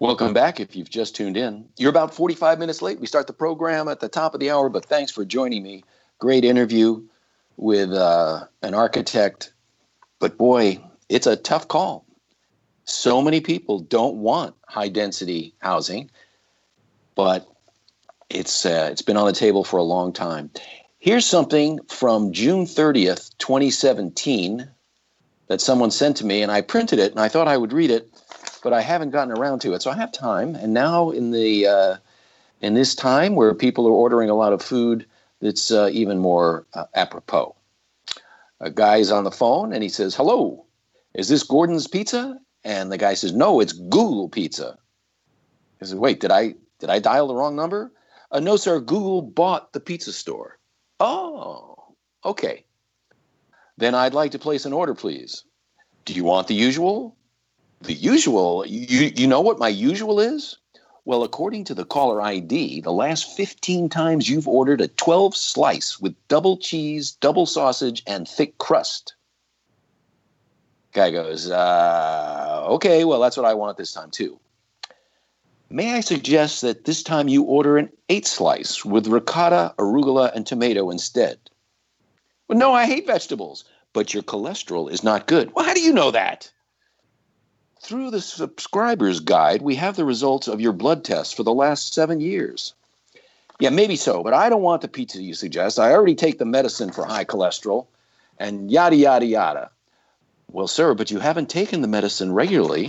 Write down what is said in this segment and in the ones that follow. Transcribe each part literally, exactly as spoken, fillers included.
Welcome back if you've just tuned in. You're about forty-five minutes late. We start the program at the top of the hour, but thanks for joining me. Great interview with uh, an architect. But boy, it's a tough call. So many people don't want high-density housing, but it's uh, it's been on the table for a long time. Here's something from June thirtieth, twenty seventeen that someone sent to me, and I printed it, and I thought I would read it, but I haven't gotten around to it. So I have time, and now in the uh, in this time where people are ordering a lot of food, it's uh, even more uh, apropos. A guy's on the phone, and he says, "Hello, is this Gordon's Pizza?" And the guy says, "No, it's Google Pizza." He says, "Wait, did I did I dial the wrong number?" Uh, "No, sir. Google bought the pizza store." "Oh, okay. Then I'd like to place an order, please." "Do you want the usual?" "The usual? You you know what my usual is?" "Well, according to the caller I D, the last fifteen times you've ordered a twelve slice with double cheese, double sausage, and thick crust." Guy goes, uh, "Okay, well, that's what I want this time, too. May I suggest that this time you order an eight slice with ricotta, arugula, and tomato instead?" "Well, no, I hate vegetables." "But your cholesterol is not good." "Well, how do you know that?" "Through the subscriber's guide, we have the results of your blood tests for the last seven years. "Yeah, maybe so, but I don't want the pizza you suggest. I already take the medicine for high cholesterol," and yada, yada, yada. "Well, sir, but you haven't taken the medicine regularly.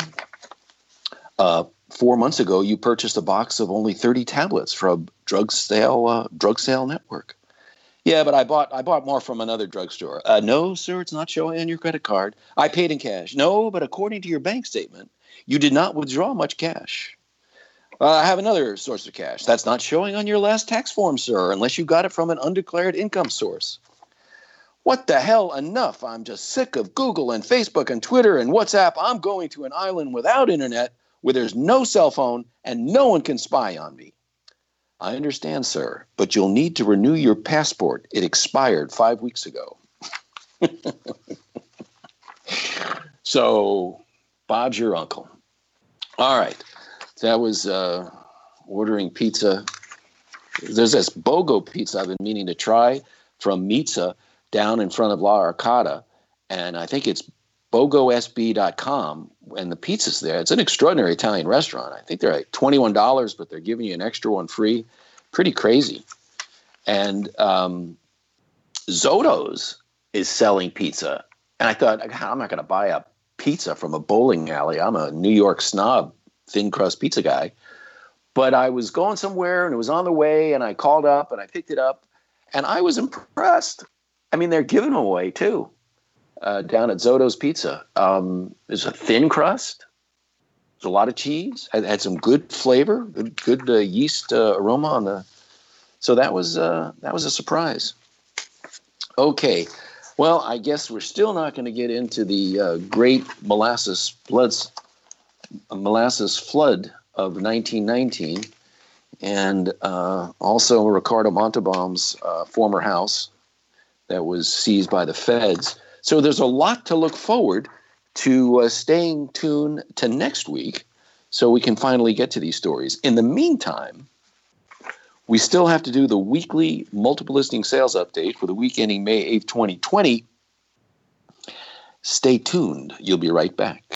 Uh, four months ago, you purchased a box of only thirty tablets from a drug sale, uh, drug sale network." "Yeah, but I bought I bought more from another drugstore." Uh, "no, sir, it's not showing on your credit card." "I paid in cash." "No, but according to your bank statement, you did not withdraw much cash." Uh, "I have another source of cash." "That's not showing on your last tax form, sir, unless you got it from an undeclared income source." "What the hell? Enough. I'm just sick of Google and Facebook and Twitter and WhatsApp. I'm going to an island without internet where there's no cell phone and no one can spy on me." "I understand, sir, but you'll need to renew your passport. It expired five weeks ago." So, Bob's your uncle. All right. That was uh, ordering pizza. There's this BOGO pizza I've been meaning to try from Mizza down in front of La Arcata, and I think it's bogo s b dot com, and the pizza's there. It's an extraordinary Italian restaurant. I think they're like twenty-one dollars, but they're giving you an extra one free. Pretty crazy. And um, Zotto's is selling pizza. And I thought, I'm not going to buy a pizza from a bowling alley. I'm a New York snob, thin crust pizza guy. But I was going somewhere, and it was on the way, and I called up, and I picked it up, and I was impressed. I mean, they're giving them away, too. Uh, down at Zotto's Pizza. Um, there's a thin crust. There's a lot of cheese. Had, had some good flavor, good, good uh, yeast uh, aroma on the. So that was uh, that was a surprise. Okay, well, I guess we're still not going to get into the uh, great molasses floods, molasses flood of nineteen nineteen, and uh, also Ricardo Montalban's uh, former house that was seized by the feds. So there's a lot to look forward to. Uh, staying tuned to next week so we can finally get to these stories. In the meantime, we still have to do the weekly multiple listing sales update for the week ending May eighth, twenty twenty. Stay tuned. You'll be right back.